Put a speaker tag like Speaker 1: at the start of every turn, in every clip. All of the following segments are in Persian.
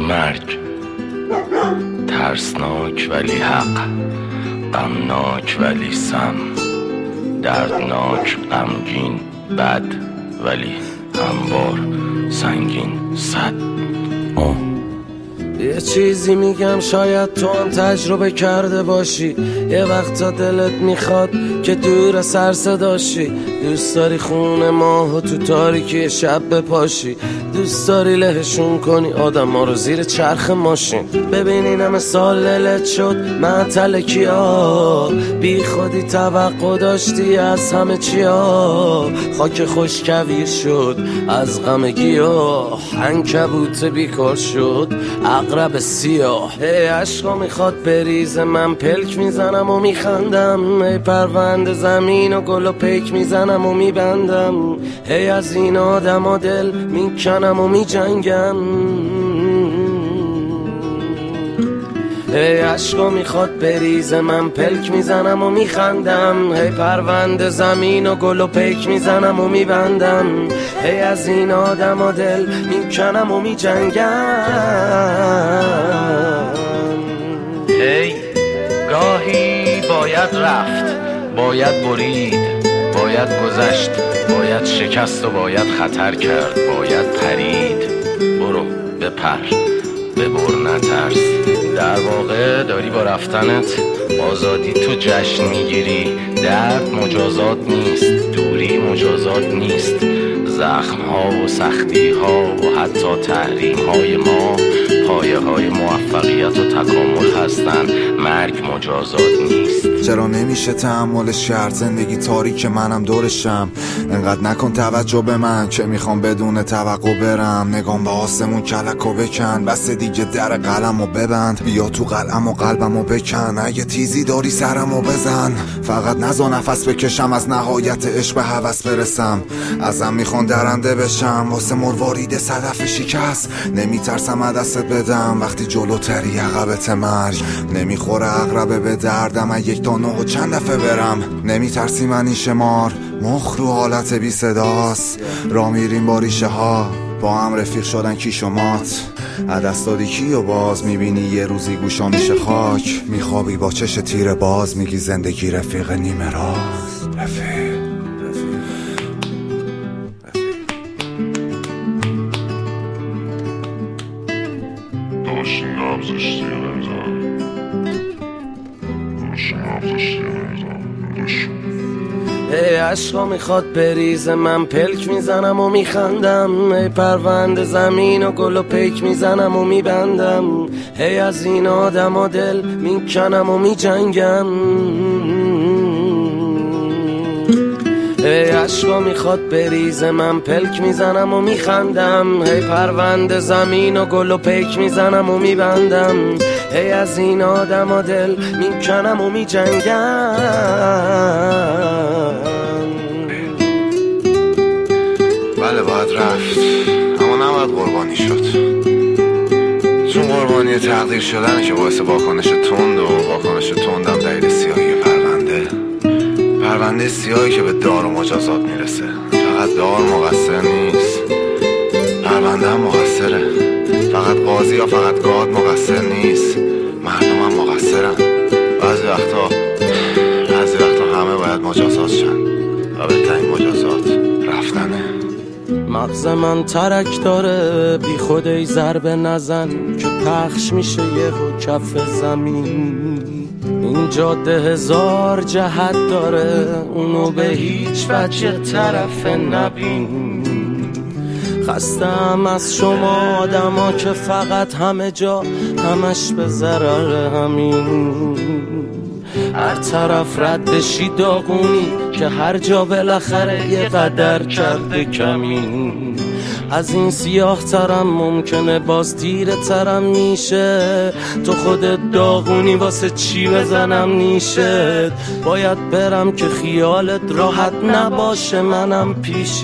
Speaker 1: مرگ ترسناک ولی حق، غمناک ولی سم، دردناک غمگین بد ولی هموار سنگین صد.
Speaker 2: یه چیزی میگم شاید تو هم تجربه کرده باشی. یه وقتا دلت میخواد که دور سر صداشی، دوست داری خونه ماهو تو تاریکی شب بپاشی، دوست داری لهشون کنی آدم ها رو زیر چرخ ماشین. ببین این همه سال دلت شد معطل کیا، بی خودی توقع داشتی از همه چیا، خاک خوش کویر شد از غم گیاه، عنکبوت بیکار شد عقرب سیاه. ای عشقا میخواد بریزه من پلک میزنم و میخندم، ای پرونده زمین و گل و پیک میزنم و میبندم، ای از این آدم و دل میکنم و میجنگم. ای عشقا میخواد بریزه من پلک میزنم و میخندم، ای پرونده زمین و گل و پیک میزنم و میبندم، ای از این آدم و دل میکنم و میجنگم.
Speaker 1: ای گاهی باید رفت، باید برید، باید گذشت، باید شکست و باید خطر کرد، باید پرید. برو بپر، ببر نترس. در واقع داری با رفتنت آزادی تو جشن میگیری. درد مجازات نیست، دوری مجازات نیست، زخم ها و سختی ها و حتی تحریم های ما پایه های موفقیت و تکامل هستن. مرگ مجازات نیست.
Speaker 3: چرا نمیشه تحملش کرد؟ زندگی تاریک منم دورشم، انقدر نکن توجه به من که میخوام بدون توقع برم. نگام به آسمون کلکو بکن، بس دیگه در قلمو ببند، بیا تو قلم و قلبمو بکن، اگه تیزی داری سرمو بزن، فقط نزا نفس بکشم از نهایت عشق به هوس برسم. ازم میخوان درنده بشم واسه مروارید صدف شکست، نمیترسم دستت بدم وقتی جلوتری عقبت مرگ. نمیخوره عقربه به دردم یک تا نه و چند دفعه برم، نمیترسی منی شمار مخ رو حالت بی صداست. را میریم با ریشه ها با هم رفیق شدن کی شمات، عدست دادی کی و باز میبینی یه روزی گوشا میشه خاک، میخوابی با چش تیر باز میگی زندگی رفیق نیمه راست. رفیق
Speaker 4: داشتی نبزشتی نمیزن، داشتی نبزشتی نمیزن.
Speaker 2: ای عشقا میخواد بریزه من پلک میزنم و میخندم، ای پرونده زمین و گل و پیک میزنم و میبندم، ای از این آدم و دل میکنم و میجنگم. ای عشقا میخواد بریزه من پلک میزنم و میخندم، ای پرونده زمین و گل و پیک میزنم و میبندم، ای از این آدم و دل میکنم و میجنگم.
Speaker 3: بله باید رفت، اما نباید قربانی شد، چون قربانی تقدیر شدنه که باعث واکنش تند و واکنش تندم دلیل سیاهی پرونده سیاهی که به دار و مجازات میرسه. فقط دار مقصر نیست، پرونده هم مقصره. فقط قاضی یا فقط گاد مقصر نیست، مردم هم مقصرن. بعضی وقتا همه باید مجازات شن و بهترین مجازات رفتنه.
Speaker 2: مغز من ترک داره بی خود ای ضربه نزن که پخش میشه یهو کف زمین. این جاده هزار جهت داره اونو به هیچ وجه طرف نبین. خستم از شما آدما که فقط همه جا همش به ضرر همین. هر طرف رد بشی داغونی که هر جا بالاخره یه قدر کرده کمین. از این سیاه ترم ممکنه باز تیره ترم میشه، تو خودت داغونی واسه چی بزنم نیشت. باید برم که خیالت راحت نباشه منم پیشت.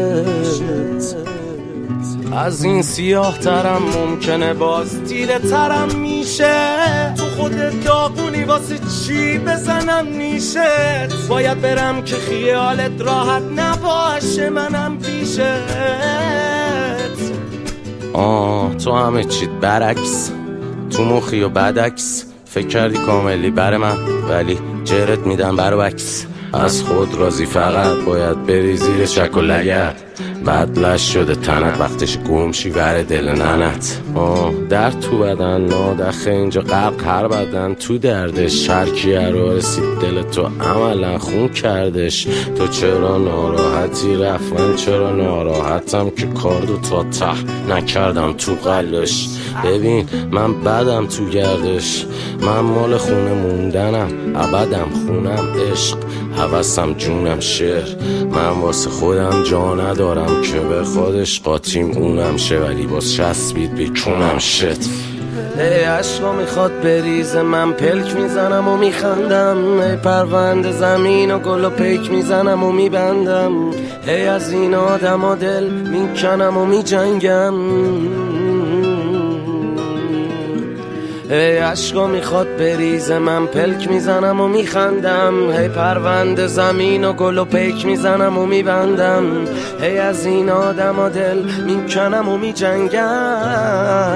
Speaker 2: از این سیاه ترم ممکنه باز تیره ترم میشه، تو خودت داغونی واسه چی بزنم نیشت. باید برم که خیالت راحت نباشه منم پیشت. تو همه چیت برعکس، تو مخی و بدعکس. فکر کردی کاملی بر من ولی جرت میدم برعکس. از خود راضی فقط باید بری زیر چک و لگت. بدلش شده تنت وقتش گمشی ور دل ننت. درد تو بدن نادخه اینجا غرق هر بدن تو دردش. هر کیه رو رسید دل تو عملا خون کردش. تو چرا ناراحتی رفت من چرا ناراحتم که کاردو تا ته نکردم تو قلش. ببین من بدم تو گردش، من مال خونه موندنم ابدم خونم عشق هوسم جونم شعر. من واسه خودم جا ندارم که به خودش قاطیم اونم شه ولی باز چسبید بیکونم شت. عشقا میخواد بریزه من پلک میزنم و میخندم. پرونده زمین و گل و پیک میزنم و میبندم. از این آدم و دل میکنم و میجنگم. عشقا میخواد بریزه من پلک میزنم و میخندم. پرونده زمین و گل و پیک میزنم و میبندم. از این آدم و دل میکنم و میجنگم.